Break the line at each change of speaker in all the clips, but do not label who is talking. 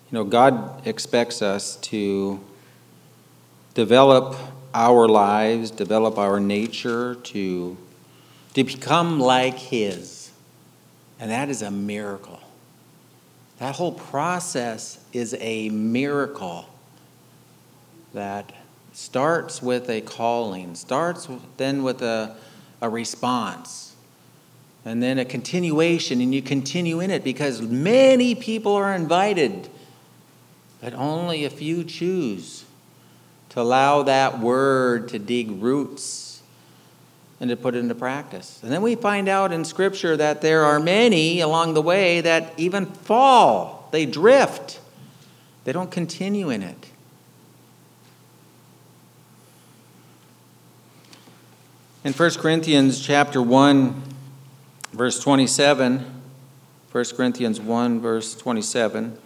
God expects us to develop our lives, develop our nature to become like His. And that is a miracle. That whole process is a miracle that starts with a calling, starts then with a response, and then a continuation, and you continue in it because many people are invited, but only a few choose to allow that word to dig roots and to put it into practice. And then we find out in Scripture that there are many along the way that even fall. They drift. They don't continue in it. In 1 Corinthians chapter 1, verse 27, 1 Corinthians 1, verse 27,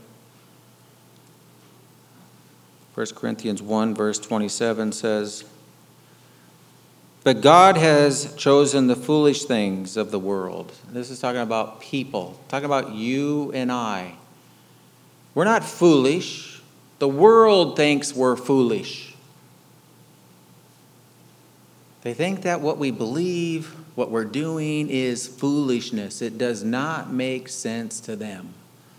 1 Corinthians 1, verse 27 says, "But God has chosen the foolish things of the world." This is talking about people, talking about you and I. We're not foolish. The world thinks we're foolish. They think that what we believe, what we're doing is foolishness. It does not make sense to them.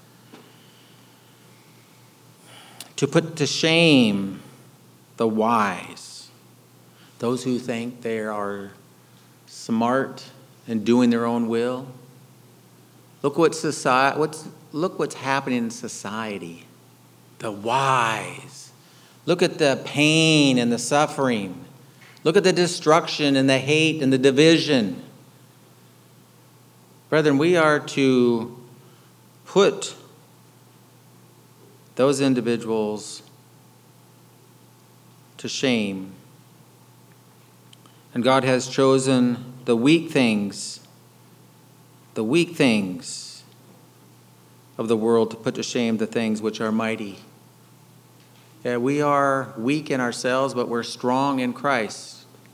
To put to shame the wise, those who think they are smart and doing their own will. Look what's happening in society. The wise. Look at the pain and the suffering. Look at the destruction and the hate and the division. Brethren, we are to put those individuals to shame. And God has chosen the weak things of the world to put to shame the things which are mighty. Yeah, we are weak in ourselves, but we're strong in Christ.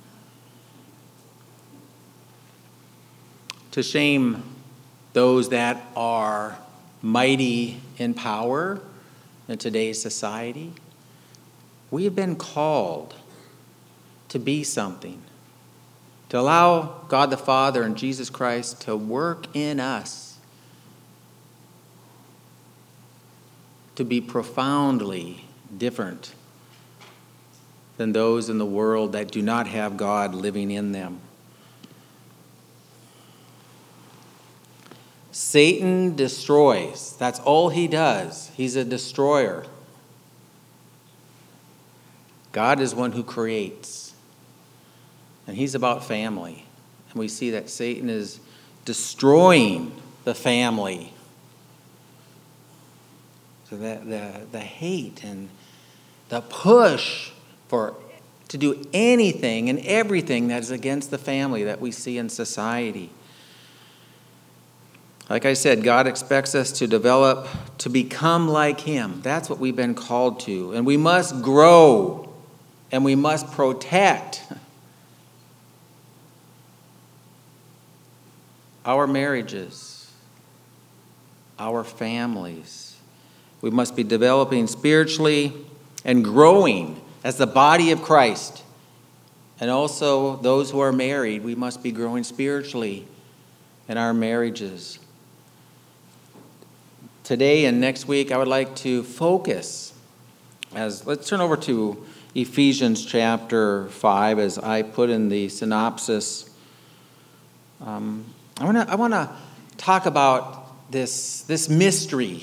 To shame those that are mighty in power in today's society. We have been called to be something, to allow God the Father and Jesus Christ to work in us, to be profoundly different than those in the world that do not have God living in them. Satan destroys. That's all he does. He's a destroyer. God is one who creates. And he's about family. And we see that Satan is destroying the family. So that the hate and the push to do anything and everything that is against the family that we see in society. Like I said, God expects us to develop, to become like Him. That's what we've been called to. And we must grow, and we must protect our marriages, our families. We must be developing spiritually and growing as the body of Christ. And also, those who are married, we must be growing spiritually in our marriages. Today and next week, I would like to focus let's turn over to Ephesians chapter 5 as I put in the synopsis. I want to talk about this mystery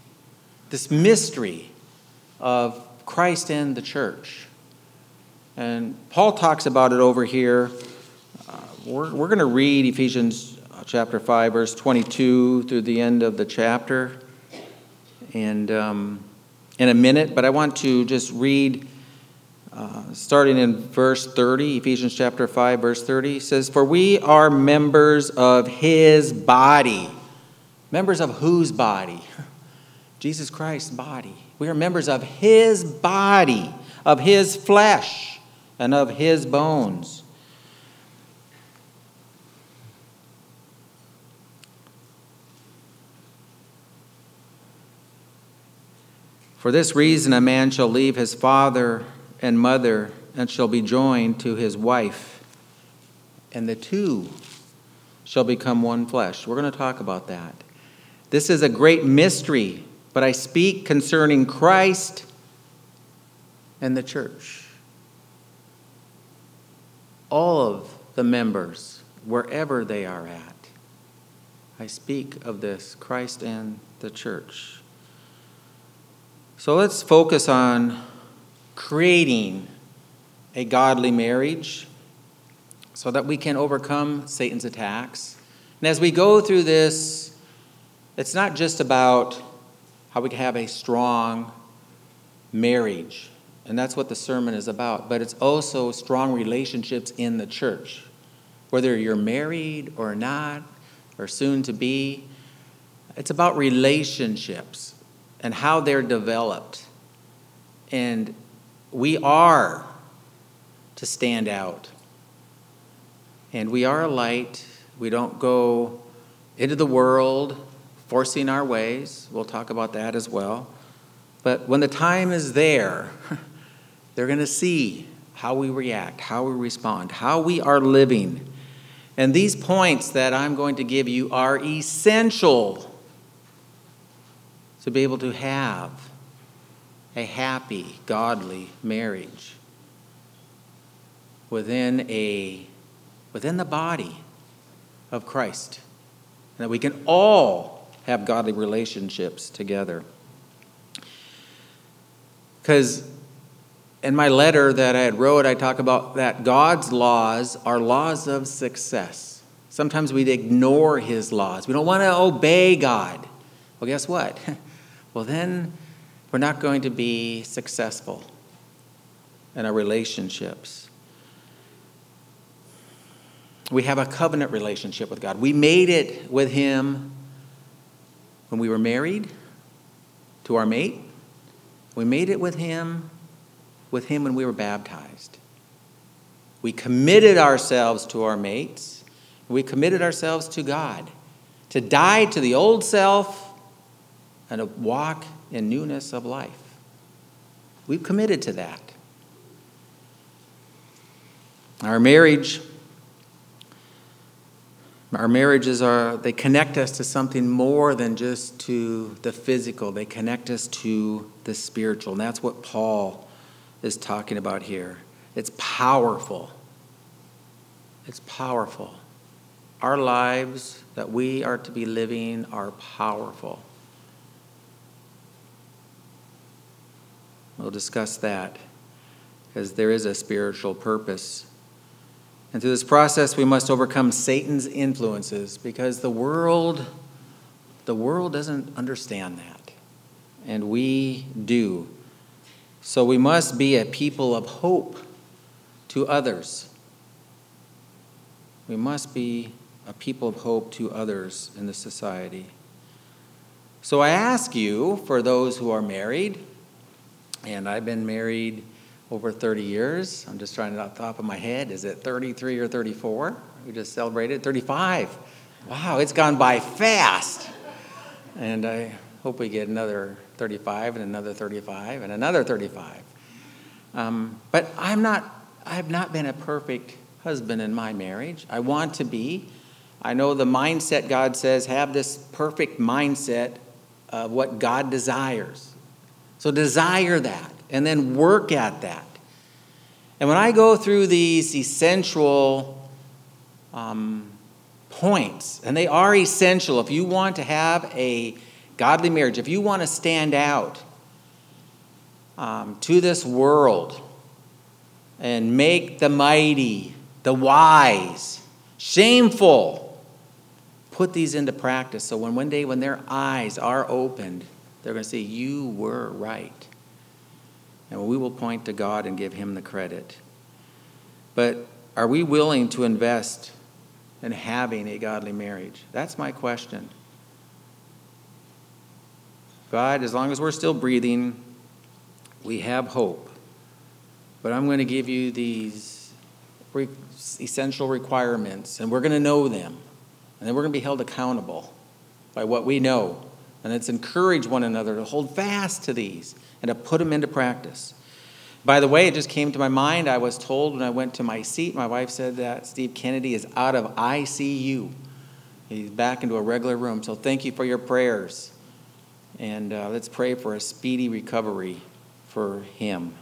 of Christ and the church. And Paul talks about it over here. We're going to read Ephesians chapter 5, verse 22 through the end of the chapter. And in a minute, but I want to just read starting in verse 30, Ephesians chapter 5, verse 30, says, "For we are members of His body." Members of whose body? Jesus Christ's body. We are members of His body, of His flesh, and of His bones. For this reason, a man shall leave his father and mother and shall be joined to his wife, and the two shall become one flesh. We're going to talk about that. This is a great mystery, but I speak concerning Christ and the church. All of the members, wherever they are at, I speak of this, Christ and the church. So let's focus on creating a godly marriage so that we can overcome Satan's attacks. And as we go through this, it's not just about how we can have a strong marriage, and that's what the sermon is about, but it's also strong relationships in the church. Whether you're married or not, or soon to be, it's about relationships and how they're developed. And we are to stand out. And we are a light. We don't go into the world forcing our ways. We'll talk about that as well. But when the time is there, they're going to see how we react, how we respond, how we are living. And these points that I'm going to give you are essential to be able to have a happy, godly marriage within the body of Christ. And that we can all have godly relationships together. Because in my letter that I had wrote, I talk about that God's laws are laws of success. Sometimes we ignore his laws. We don't want to obey God. Well, guess what? Well, then we're not going to be successful in our relationships. We have a covenant relationship with God. We made it with him when we were married to our mate. We made it with him when we were baptized. We committed ourselves to our mates. We committed ourselves to God to die to the old self and to walk in newness of life. We've committed to that. Our marriages they connect us to something more than just to the physical. They connect us to the spiritual. And that's what Paul is talking about here. It's powerful. It's powerful. Our lives that we are to be living are powerful. We'll discuss that because there is a spiritual purpose. And through this process, we must overcome Satan's influences because the world doesn't understand that. And we do. So we must be a people of hope to others. We must be a people of hope to others in the society. So I ask you, for those who are married, and I've been married over 30 years. I'm just trying it off the top of my head. Is it 33 or 34? We just celebrated 35. Wow, it's gone by fast. And I hope we get another 35 and another 35 and another 35. But I have not been a perfect husband in my marriage. I want to be. I know the mindset God says, have this perfect mindset of what God desires. So desire that and then work at that. And when I go through these essential points, and they are essential if you want to have a godly marriage, if you want to stand out to this world and make the mighty, the wise, shameful, put these into practice. So one day when their eyes are opened, they're going to say, you were right. And we will point to God and give him the credit. But are we willing to invest in having a godly marriage? That's my question. God, as long as we're still breathing, we have hope. But I'm going to give you these essential requirements, and we're going to know them. And then we're going to be held accountable by what we know. And let's encourage one another to hold fast to these and to put them into practice. By the way, it just came to my mind. I was told when I went to my seat, my wife said that Steve Kennedy is out of ICU. He's back into a regular room. So thank you for your prayers. And let's pray for a speedy recovery for him.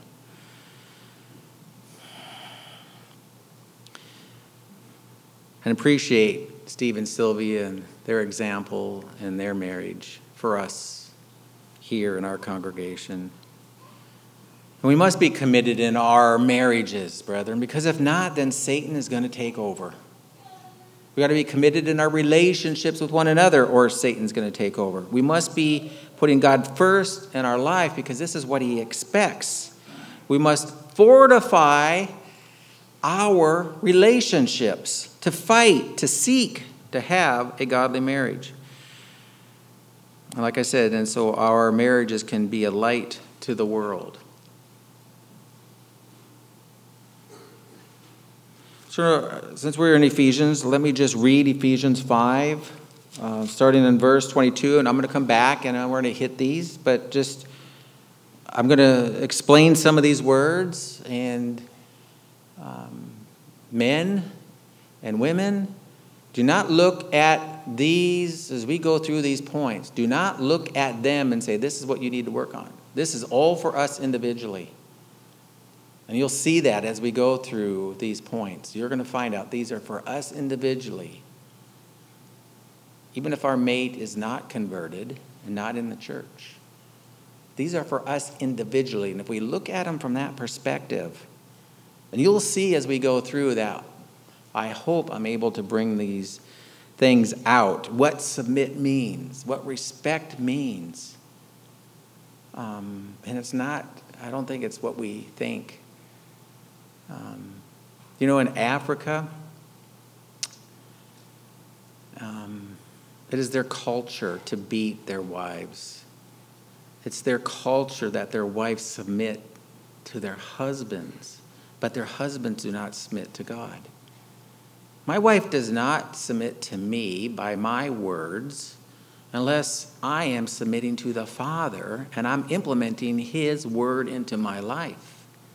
And appreciate Steve and Sylvia and their example and their marriage for us here in our congregation. And we must be committed in our marriages, brethren, because if not, then Satan is going to take over. We got to be committed in our relationships with one another, or Satan's going to take over. We must be putting God first in our life because this is what he expects. We must fortify our relationships to fight, to seek, to have a godly marriage. And like I said, and so our marriages can be a light to the world. So since we're in Ephesians, let me just read Ephesians 5, starting in verse 22, and I'm going to come back and we're going to hit these, but just I'm going to explain some of these words, and men and women, do not look at these, as we go through these points, do not look at them and say, this is what you need to work on. This is all for us individually. And you'll see that as we go through these points. You're going to find out these are for us individually. Even if our mate is not converted and not in the church. These are for us individually. And if we look at them from that perspective, and you'll see as we go through that, I hope I'm able to bring these things out. What submit means, what respect means. And it's not, I don't think it's what we think. In Africa, it is their culture to beat their wives. It's their culture that their wives submit to their husbands, but their husbands do not submit to God. My wife does not submit to me by my words unless I am submitting to the Father and I'm implementing His word into my life.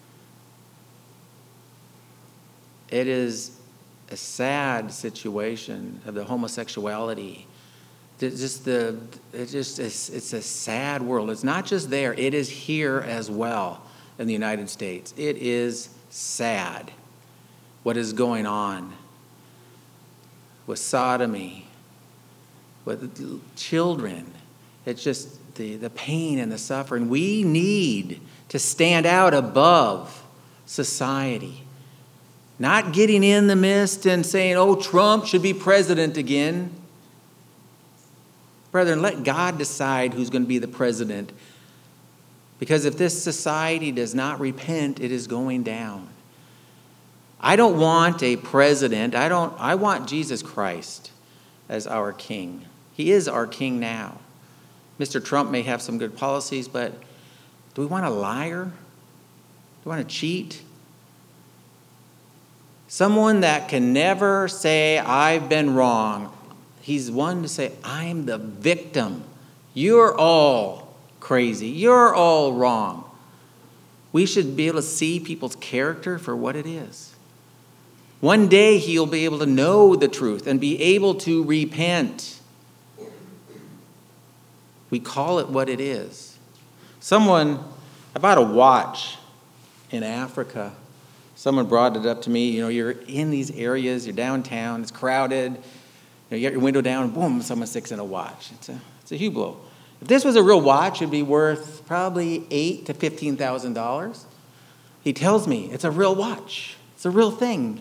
It is a sad situation of the homosexuality. It's a sad world. It's not just there. It is here as well in the United States. It is sad what is going on with sodomy, with children. It's just the pain and the suffering. We need to stand out above society. Not getting in the mist and saying, oh, Trump should be president again. Brethren, let God decide who's going to be the president. Because if this society does not repent, it is going down. I don't want a president. I want Jesus Christ as our king. He is our king now. Mr. Trump may have some good policies, but do we want a liar? Do we want to cheat? Someone that can never say, I've been wrong. He's one to say, I'm the victim. You're all crazy. You're all wrong. We should be able to see people's character for what it is. One day he'll be able to know the truth and be able to repent. We call it what it is. I bought a watch in Africa. Someone brought it up to me. You're in these areas, you're downtown, it's crowded. You get your window down, and boom, someone sticks in a watch. It's a Hublot. If this was a real watch, it'd be worth probably $8,000 to $15,000. He tells me it's a real watch. It's a real thing.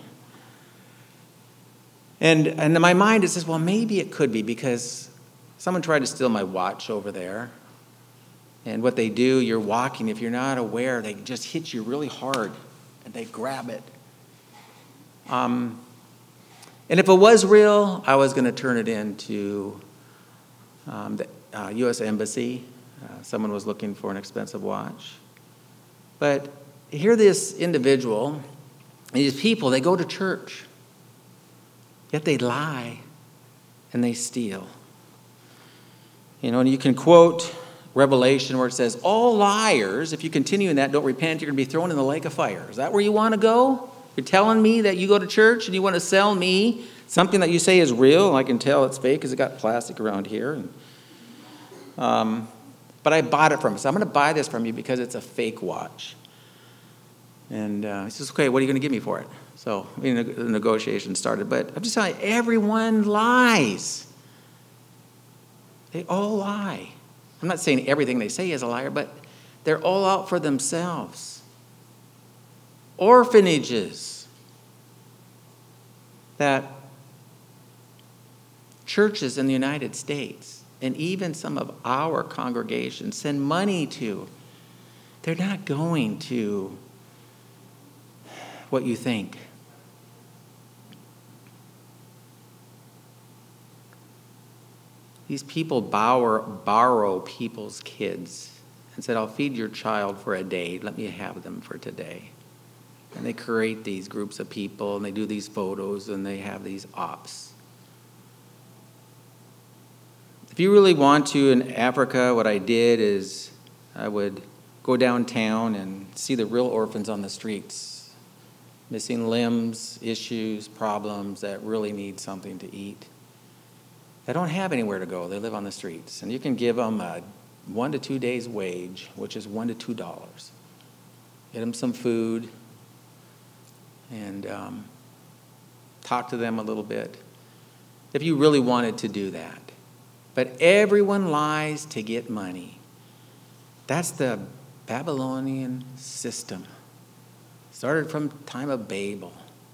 And in my mind, it says, well, maybe it could be because someone tried to steal my watch over there. And what they do, you're walking. If you're not aware, they just hit you really hard. And they grab it. And if it was real, I was going to turn it in to the U.S. Embassy. Someone was looking for an expensive watch. But here this individual, these people, they go to church. Yet they lie and they steal. And you can quote Revelation where it says, all liars, if you continue in that, don't repent, you're going to be thrown in the lake of fire. Is that where you want to go? You're telling me that you go to church and you want to sell me something that you say is real, and I can tell it's fake because it got plastic around here. But I bought it from you. So I'm going to buy this from you because it's a fake watch. And he says, okay, what are you going to give me for it? So the negotiation started. But I'm just telling you, everyone lies. They all lie. I'm not saying everything they say is a liar, but they're all out for themselves. Orphanages that churches in the United States and even some of our congregations send money to, they're not going to what you think. These people borrow people's kids and said, I'll feed your child for a day. Let me have them for today. And they create these groups of people, and they do these photos, and they have these ops. If you really want to, in Africa, what I did is I would go downtown and see the real orphans on the streets, missing limbs, issues, problems that really need something to eat. They don't have anywhere to go. They live on the streets. And you can give them a 1 to 2 days wage, which is $1 to $2. Get them some food and talk to them a little bit, if you really wanted to do that. But everyone lies to get money. That's the Babylonian system. Started from the time of Babel.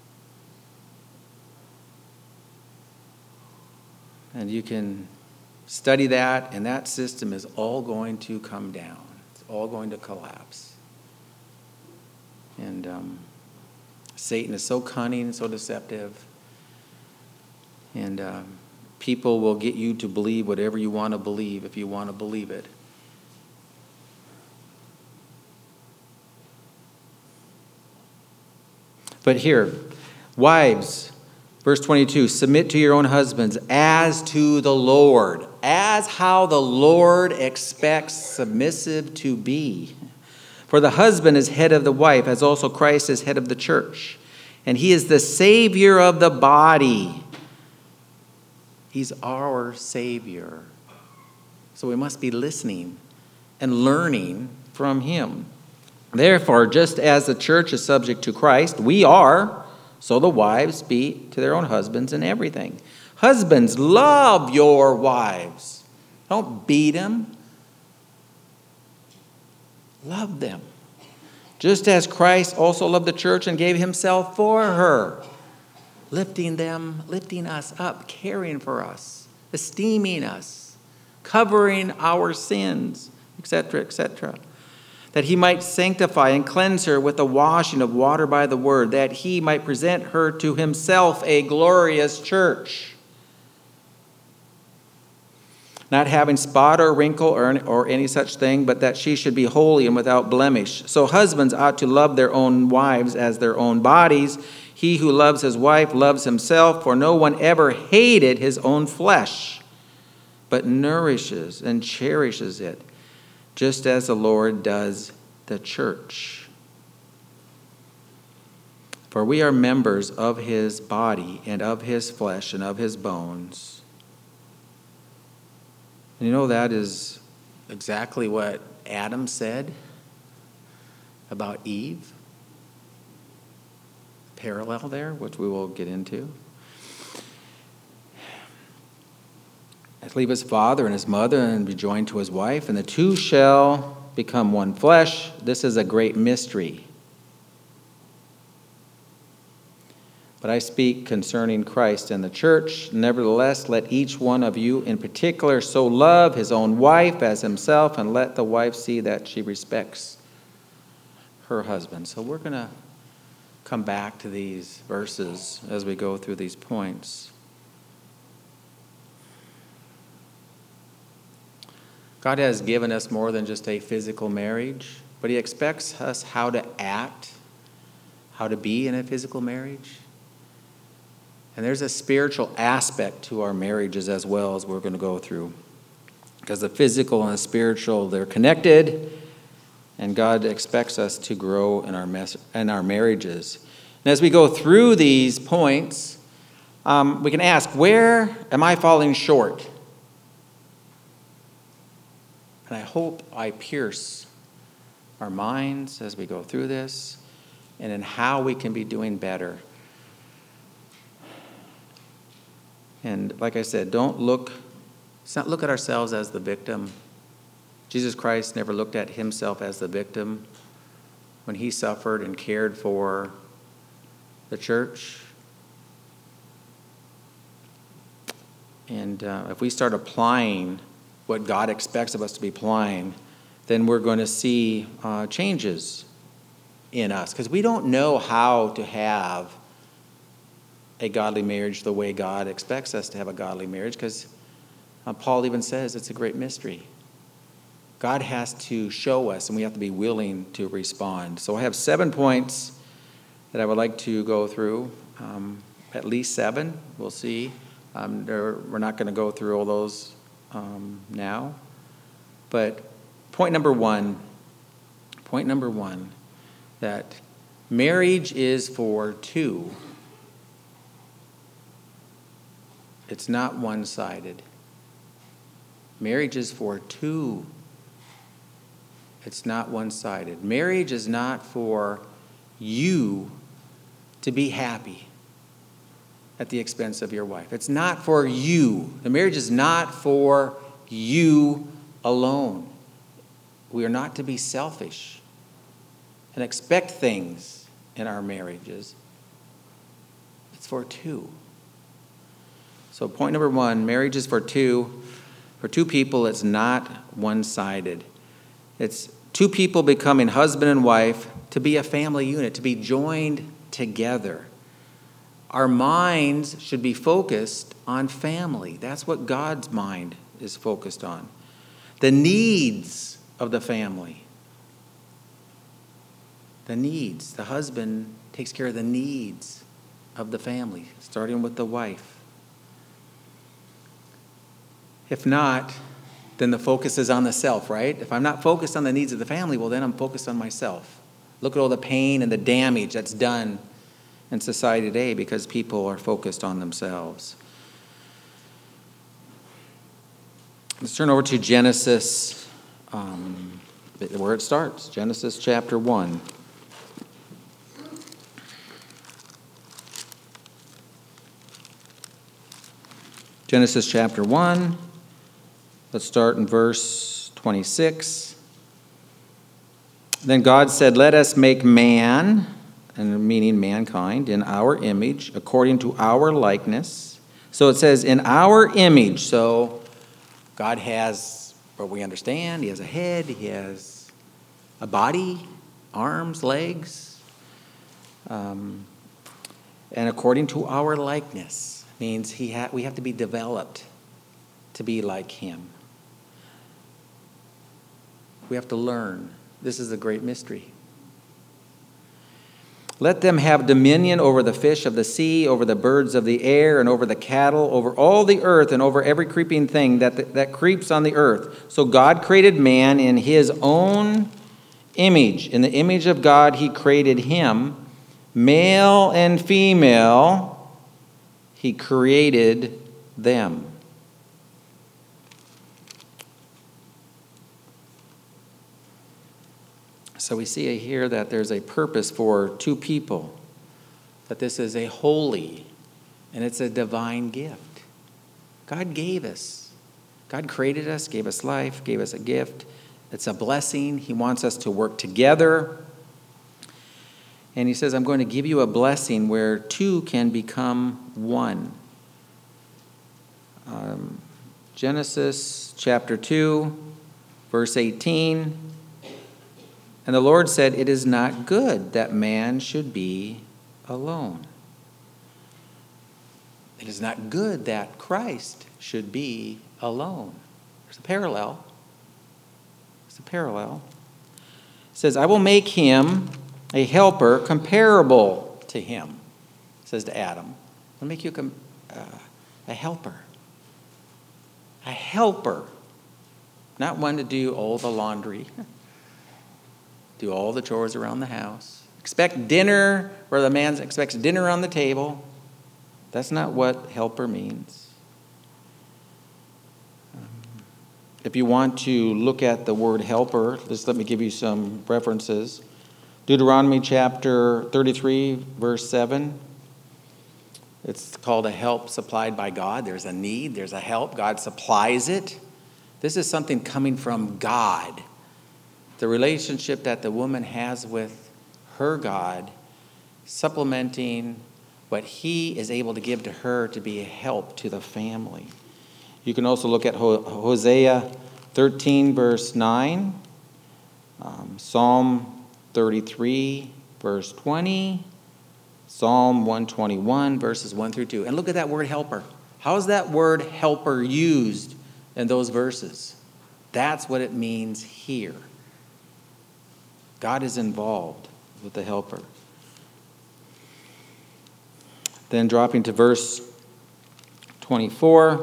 And you can study that, and that system is all going to come down. It's all going to collapse. And Satan is so cunning and so deceptive. And people will get you to believe whatever you want to believe if you want to believe it. But here, wives, verse 22, submit to your own husbands as to the Lord, as how the Lord expects submissive to be. For the husband is head of the wife, as also Christ is head of the church. And he is the Savior of the body. He's our Savior. So we must be listening and learning from him. Therefore, just as the church is subject to Christ, we are, so the wives be to their own husbands in everything. Husbands, love your wives. Don't beat them. Love them. Just as Christ also loved the church and gave himself for her, lifting us up, caring for us, esteeming us, covering our sins, etc., etc., that he might sanctify and cleanse her with the washing of water by the word, that he might present her to himself a glorious church, not having spot or wrinkle or any such thing, but that she should be holy and without blemish. So husbands ought to love their own wives as their own bodies. He who loves his wife loves himself, for no one ever hated his own flesh, but nourishes and cherishes it, just as the Lord does the church. For we are members of his body and of his flesh and of his bones. And you know, that is exactly what Adam said about Eve. Parallel there, which we will get into. Leave his father and his mother and be joined to his wife, and the two shall become one flesh. This is a great mystery. But I speak concerning Christ and the church. Nevertheless, let each one of you in particular so love his own wife as himself, and let the wife see that she respects her husband. So we're going to come back to these verses as we go through these points. God has given us more than just a physical marriage, but he expects us how to act, how to be in a physical marriage. And there's a spiritual aspect to our marriages as well, as we're going to go through. Because the physical and the spiritual, they're connected, and God expects us to grow in our marriages. And as we go through these points, we can ask, where am I falling short? And I hope I pierce our minds as we go through this and in how we can be doing better. And like I said, let's not look at ourselves as the victim. Jesus Christ never looked at himself as the victim when he suffered and cared for the church. And if we start applying what God expects of us to be applying, then we're going to see changes in us. Because we don't know how to have a godly marriage the way God expects us to have a godly marriage, because Paul even says it's a great mystery. God has to show us, and we have to be willing to respond. So I have 7 points that I would like to go through, at least 7. We'll see. We're not going to go through all those now. But point number one, that marriage is for two. It's not one-sided. Marriage is for two. It's not one-sided. Marriage is not for you to be happy at the expense of your wife. It's not for you. The marriage is not for you alone. We are not to be selfish and expect things in our marriages. It's for two. So point number 1, marriage is for two. For two people, it's not one-sided. It's two people becoming husband and wife to be a family unit, to be joined together. Our minds should be focused on family. That's what God's mind is focused on. The needs of the family. The needs. The husband takes care of the needs of the family, starting with the wife. If not, then the focus is on the self, right? If I'm not focused on the needs of the family, well, then I'm focused on myself. Look at all the pain and the damage that's done in society today because people are focused on themselves. Let's turn over to Genesis, where it starts. Genesis chapter 1. Genesis chapter 1. Let's start in verse 26. Then God said, "Let us make man," and meaning mankind, "in our image, according to our likeness." So it says, in our image. So God has, what we understand, he has a head, he has a body, arms, legs. And according to our likeness means we have to be developed to be like him. We have to learn. This is a great mystery. Let them have dominion over the fish of the sea, over the birds of the air, and over the cattle, over all the earth, and over every creeping thing that creeps on the earth. So God created man in his own image. In the image of God, he created him. Male and female, he created them. So we see here that there's a purpose for two people, that this is a holy and it's a divine gift. God gave us. God created us, gave us life, gave us a gift. It's a blessing. He wants us to work together. And he says, I'm going to give you a blessing where two can become one. Genesis chapter 2, verse 18. And the Lord said, it is not good that man should be alone. It is not good that Christ should be alone. There's a parallel. There's a parallel. It says, I will make him a helper comparable to him. It says to Adam, I'll make you a helper. A helper. Not one to do all the laundry, do all the chores around the house. Expect dinner where the man expects dinner on the table. That's not what helper means. If you want to look at the word helper, just let me give you some references. Deuteronomy chapter 33, verse 7. It's called a help supplied by God. There's a need, there's a help. God supplies it. This is something coming from God. The relationship that the woman has with her God, supplementing what he is able to give to her to be a help to the family. You can also look at Hosea 13, verse 9, Psalm 33, verse 20, Psalm 121, verses 1 through 2. And look at that word helper. How is that word helper used in those verses? That's what it means here. God is involved with the helper. Then dropping to verse 24.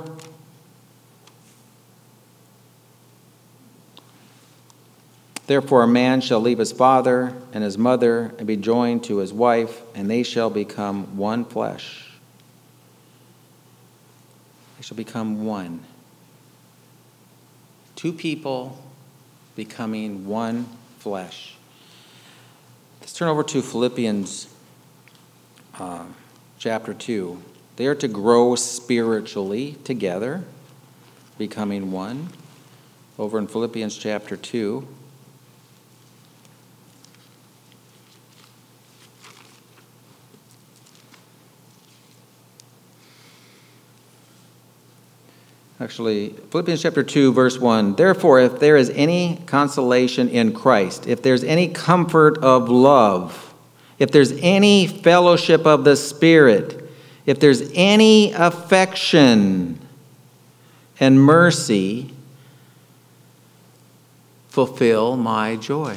Therefore a man shall leave his father and his mother and be joined to his wife, and they shall become one flesh. They shall become one. Two people becoming one flesh. Let's turn over to Philippians chapter 2. They are to grow spiritually together, becoming one. Over in Philippians chapter 2. Actually, Philippians chapter 2, verse 1. Therefore, if there is any consolation in Christ, if there's any comfort of love, if there's any fellowship of the Spirit, if there's any affection and mercy, fulfill my joy.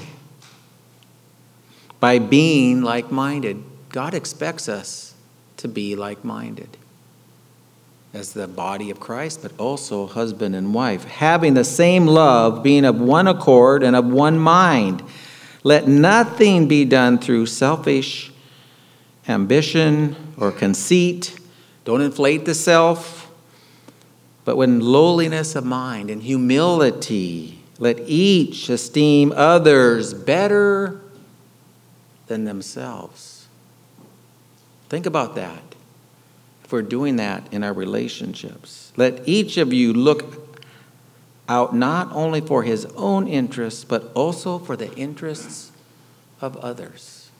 By being like-minded. God expects us to be like-minded as the body of Christ, but also husband and wife, having the same love, being of one accord and of one mind. Let nothing be done through selfish ambition or conceit. Don't inflate the self, but with lowliness of mind and humility, let each esteem others better than themselves. Think about that. If we're doing that in our relationships, let each of you look out not only for his own interests, but also for the interests of others.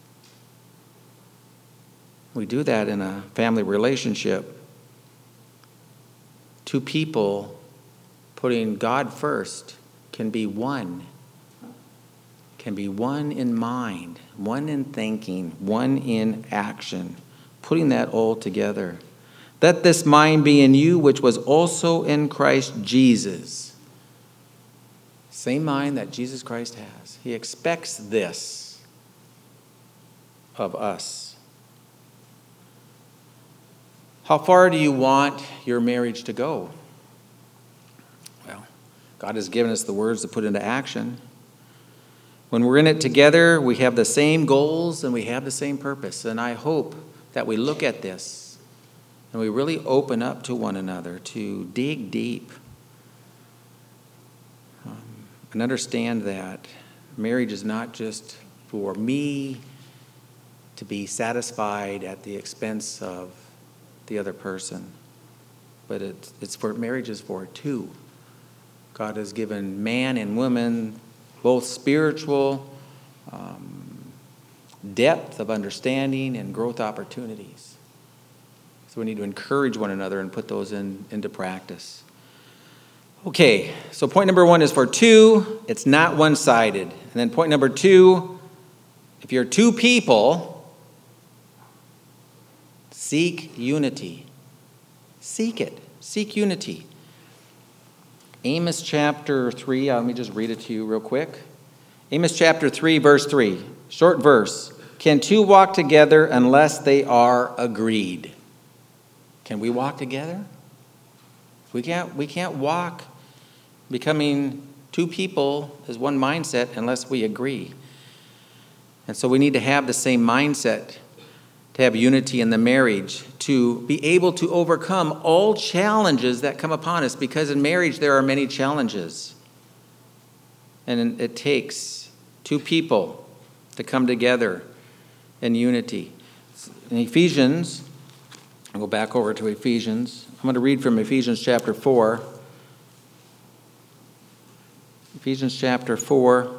We do that in a family relationship. Two people putting God first can be one in mind, one in thinking, one in action, putting that all together. Let this mind be in you, which was also in Christ Jesus. Same mind that Jesus Christ has. He expects this of us. How far do you want your marriage to go? Well, God has given us the words to put into action. When we're in it together, we have the same goals and we have the same purpose. And I hope that we look at this and we really open up to one another to dig deep and understand that marriage is not just for me to be satisfied at the expense of the other person, but it's for marriage is for two. God has given man and woman both spiritual depth of understanding and growth opportunities. So we need to encourage one another and put those into practice. Okay, so point number one is for two, it's not one-sided. And then point number two, if you're two people, seek unity. Seek it. Seek unity. Amos chapter 3, let me just read it to you real quick. Amos chapter 3, verse 3, short verse. Can two walk together unless they are agreed? Can we walk together? We can't walk becoming Two people is one mindset unless we agree. And so we need to have the same mindset to have unity in the marriage, to be able to overcome all challenges that come upon us, because in marriage there are many challenges. And it takes two people to come together in unity. In Ephesians, I'll go back over to Ephesians. I'm going to read from Ephesians chapter 4. Ephesians chapter 4.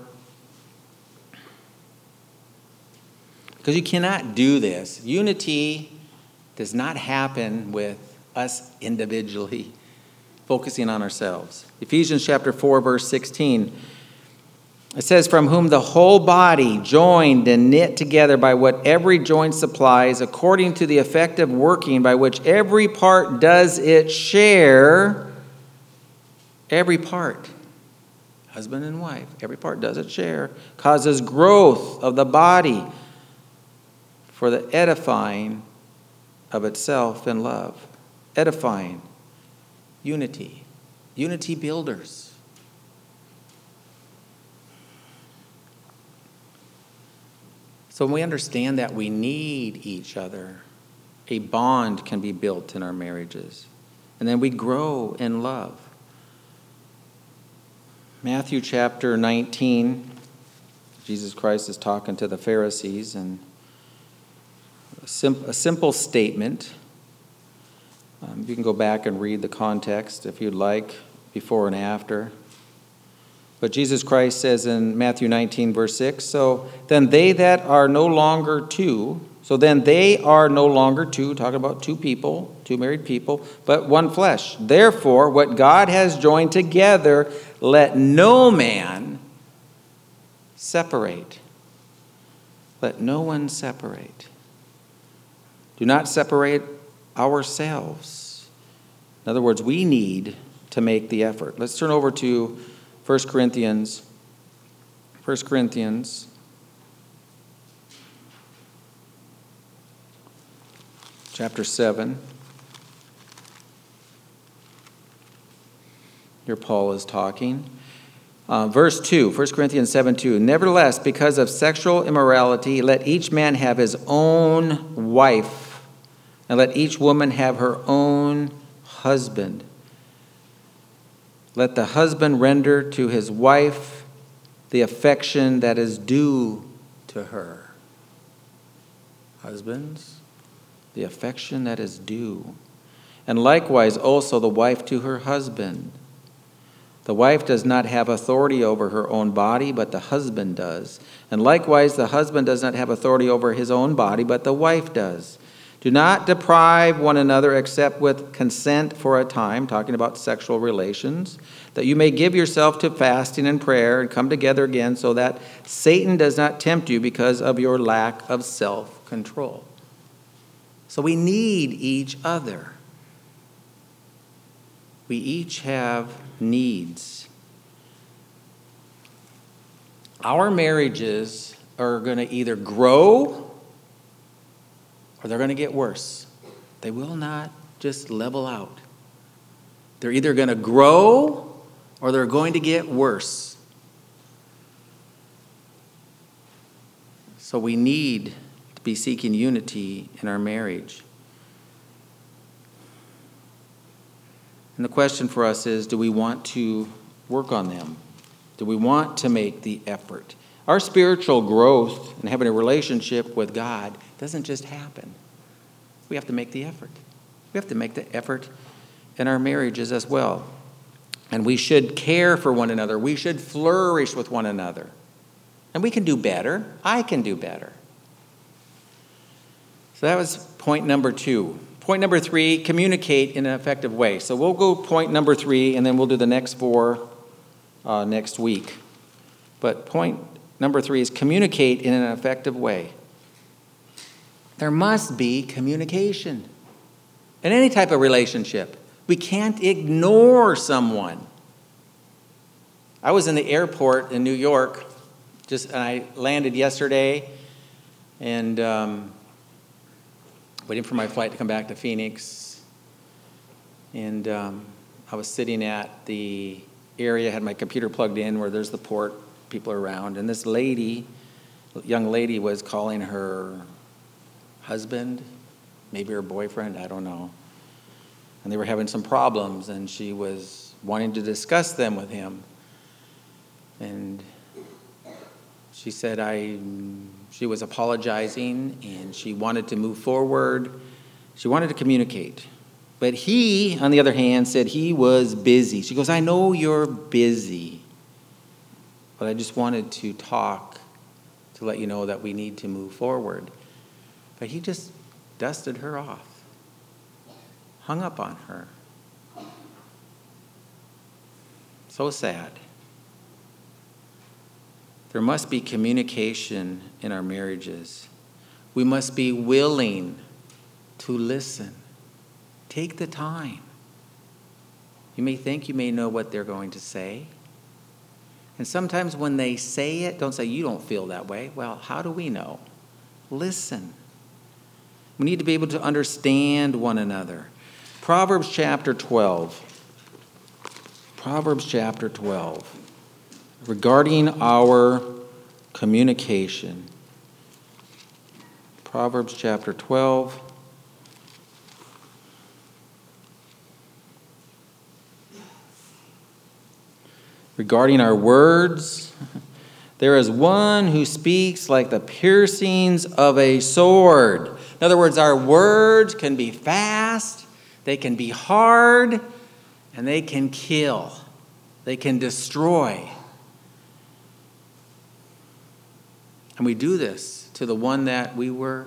Because you cannot do this. Unity does not happen with us individually focusing on ourselves. Ephesians chapter 4, verse 16. It says, "From whom the whole body, joined and knit together by what every joint supplies, according to the effective working by which every part does its share," every part, husband and wife, every part does its share, "causes growth of the body for the edifying of itself in love." Edifying, unity, unity builders. So when we understand that we need each other, a bond can be built in our marriages. And then we grow in love. Matthew chapter 19, Jesus Christ is talking to the Pharisees, and a simple statement. You can go back and read the context if you'd like, before and after. But Jesus Christ says in Matthew 19, verse 6, then they are no longer two, talking about two people, two married people, but one flesh. Therefore, what God has joined together, let no man separate. Let no one separate. Do not separate ourselves. In other words, we need to make the effort. Let's turn over to 1 Corinthians chapter 7. Here Paul is talking. Verse 2, 1 Corinthians 7:2. "Nevertheless, because of sexual immorality, let each man have his own wife, and let each woman have her own husband. Let the husband render to his wife the affection that is due to her." Husbands, the affection that is due. "And likewise also the wife to her husband. The wife does not have authority over her own body, but the husband does. And likewise the husband does not have authority over his own body, but the wife does. Do not deprive one another except with consent for a time," talking about sexual relations, "that you may give yourself to fasting and prayer and come together again, so that Satan does not tempt you because of your lack of self-control." So we need each other. We each have needs. Our marriages are going to either grow or they're going to get worse. They will not just level out. They're either going to grow or they're going to get worse. So we need to be seeking unity in our marriage. And the question for us is, do we want to work on them? Do we want to make the effort? Our spiritual growth and having a relationship with God doesn't just happen. We have to make the effort. We have to make the effort in our marriages as well. And we should care for one another. We should flourish with one another. And we can do better. I can do better. So that was point number 2. Point number 3, communicate in an effective way. So we'll go point number 3, and then we'll do the next 4 next week. But point number 3 is communicate in an effective way. There must be communication in any type of relationship. We can't ignore someone. I was in the airport in New York, and I landed yesterday, and waiting for my flight to come back to Phoenix. And I was sitting at the area, had my computer plugged in where there's the port, people are around, and this young lady was calling her husband, maybe her boyfriend, I don't know. And they were having some problems, and she was wanting to discuss them with him. And she said she was apologizing, and she wanted to move forward. She wanted to communicate. But he, on the other hand, said he was busy. She goes, I know you're busy, but I just wanted to talk to let you know that we need to move forward. But he just dusted her off, hung up on her. So sad. There must be communication in our marriages. We must be willing to listen. Take the time. You may think you may know what they're going to say. And sometimes when they say it, don't say, you don't feel that way. Well, how do we know? Listen. We need to be able to understand one another. Proverbs chapter 12. Proverbs chapter 12. Regarding our communication. Proverbs chapter 12. Regarding our words, there is one who speaks like the piercings of a sword. In other words, our words can be fast, they can be hard, and they can kill. They can destroy. And we do this to the one that we were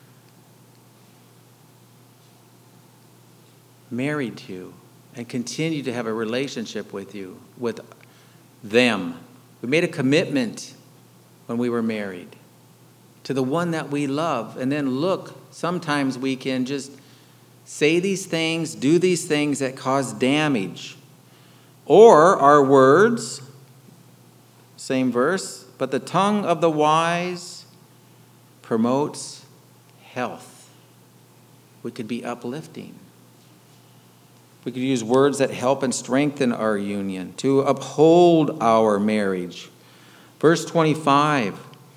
married to and continue to have a relationship with them. We made a commitment when we were married to the one that we love. And then look, sometimes we can just say these things, do these things that cause damage. Or our words, same verse, but the tongue of the wise promotes health. We could be uplifting. We could use words that help and strengthen our union, to uphold our marriage. Verse 25,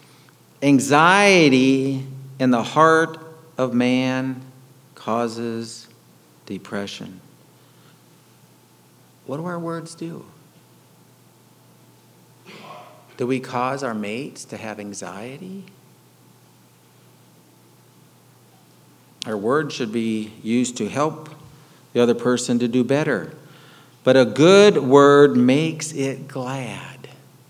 anxiety in the heart of man causes depression. What do our words do? Do we cause our mates to have anxiety? Our words should be used to help the other person to do better. But a good word makes it glad.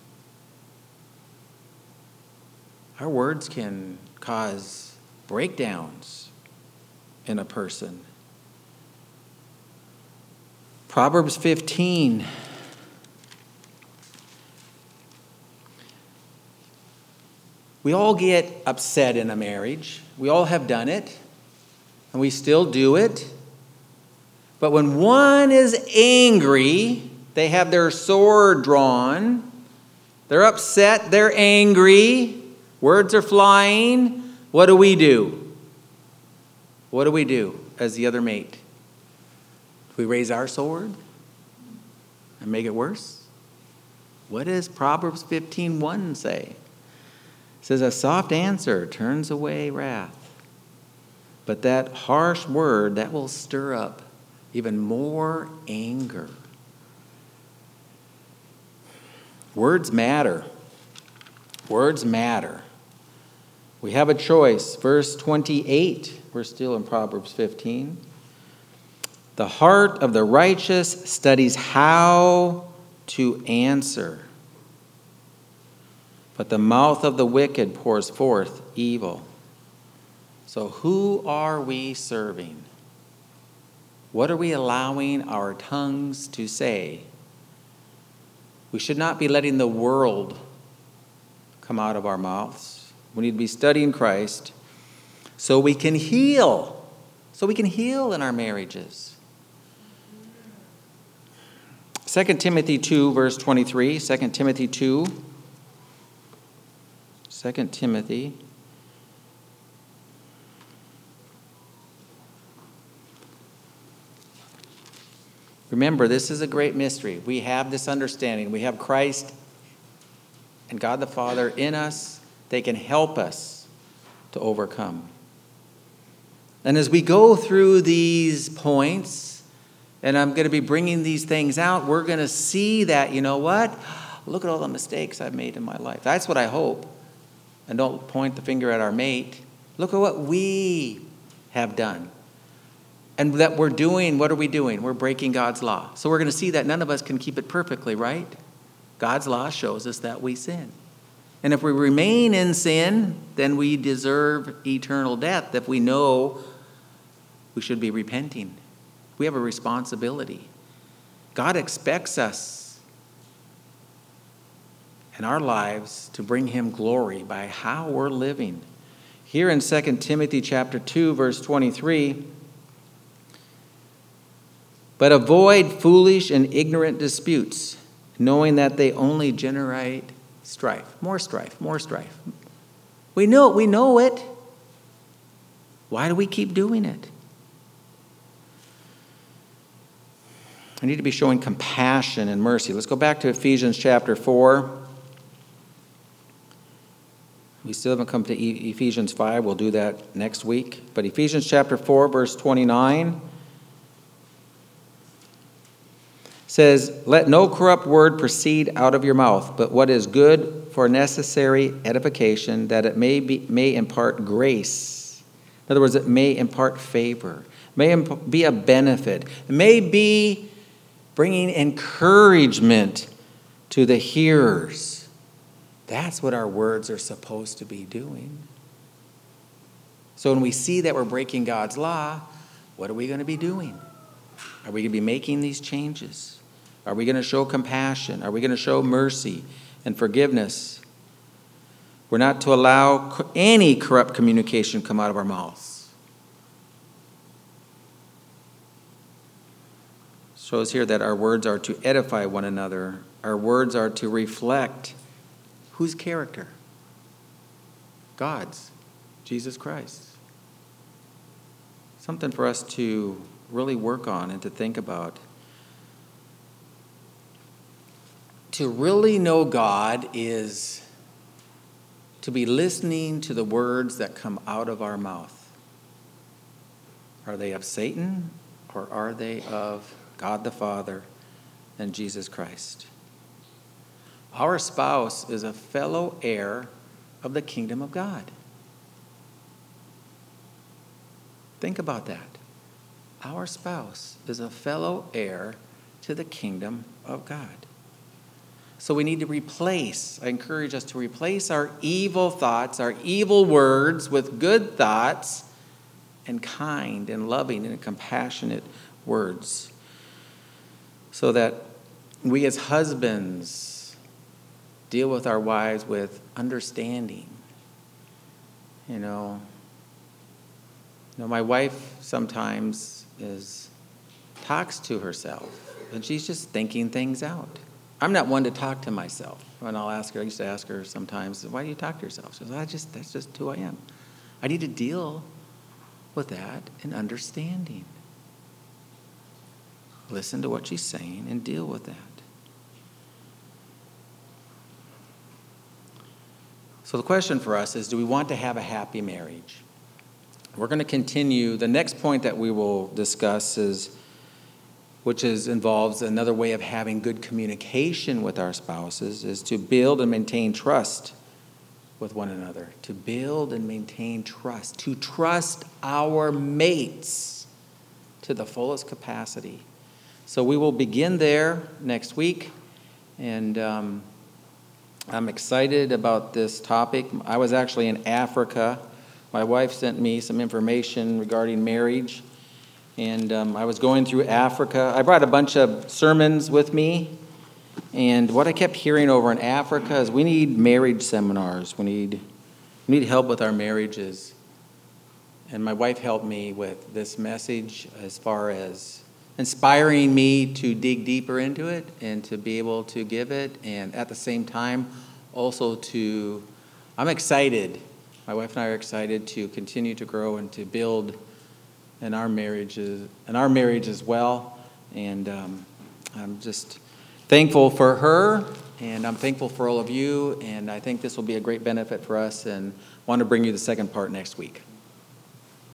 Our words can cause breakdowns in a person. Proverbs 15. We all get upset in a marriage. We all have done it, and we still do it. But when one is angry, they have their sword drawn, they're upset, they're angry, words are flying, what do we do? What do we do as the other mate? Do we raise our sword and make it worse? What does Proverbs 15:1 say? It says, a soft answer turns away wrath, but that harsh word, that will stir up even more anger. Words matter. Words matter. We have a choice. Verse 28, we're still in Proverbs 15. The heart of the righteous studies how to answer, but the mouth of the wicked pours forth evil. So who are we serving? What are we allowing our tongues to say? We should not be letting the world come out of our mouths. We need to be studying Christ so we can heal. So we can heal in our marriages. 2 Timothy 2, verse 23. 2 Timothy 2. 2 Timothy. Remember, this is a great mystery. We have this understanding. We have Christ and God the Father in us. They can help us to overcome. And as we go through these points, and I'm going to be bringing these things out, we're going to see that, you know what? Look at all the mistakes I've made in my life. That's what I hope. And don't point the finger at our mate. Look at what we have done. And that we're doing, what are we doing? We're breaking God's law. So we're going to see that none of us can keep it perfectly, right? God's law shows us that we sin. And if we remain in sin, then we deserve eternal death. If we know we should be repenting, we have a responsibility. God expects us in our lives to bring him glory by how we're living. Here in 2 Timothy chapter 2, verse 23, but avoid foolish and ignorant disputes, knowing that they only generate strife. More strife, more strife. We know it. Why do we keep doing it? I need to be showing compassion and mercy. Let's go back to Ephesians chapter 4. We still haven't come to Ephesians 5. We'll do that next week. But Ephesians chapter 4, verse 29 says, let no corrupt word proceed out of your mouth, but what is good for necessary edification, that it may impart grace. In other words, it may impart favor, may be a benefit, it may be bringing encouragement to the hearers. That's what our words are supposed to be doing. So when we see that we're breaking God's law, what are we going to be doing? Are we going to be making these changes? Are we going to show compassion? Are we going to show mercy and forgiveness? We're not to allow any corrupt communication come out of our mouths. It shows here that our words are to edify one another. Our words are to reflect whose character? God's, Jesus Christ. Something for us to really work on and to think about. To really know God is to be listening to the words that come out of our mouth. Are they of Satan or are they of God the Father and Jesus Christ? Our spouse is a fellow heir of the kingdom of God. Think about that. Our spouse is a fellow heir to the kingdom of God. So we need to I encourage us to replace our evil thoughts, our evil words with good thoughts and kind and loving and compassionate words. So that we as husbands deal with our wives with understanding. My wife sometimes talks to herself and she's just thinking things out. I'm not one to talk to myself. When I used to ask her sometimes, why do you talk to yourself? She says, that's just who I am. I need to deal with that and understanding. Listen to what she's saying and deal with that. So the question for us is, do we want to have a happy marriage? We're going to continue. The next point that we will discuss involves another way of having good communication with our spouses, is to build and maintain trust with one another. To build and maintain trust. To trust our mates to the fullest capacity. So we will begin there next week. And I'm excited about this topic. I was actually in Africa. My wife sent me some information regarding marriage. And I was going through Africa. I brought a bunch of sermons with me. And what I kept hearing over in Africa is we need marriage seminars. We need help with our marriages. And my wife helped me with this message as far as inspiring me to dig deeper into it and to be able to give it. And at the same time, also I'm excited. My wife and I are excited to continue to grow and to build in our marriage as well. And I'm just thankful for her, and I'm thankful for all of you, and I think this will be a great benefit for us, and want to bring you the second part next week.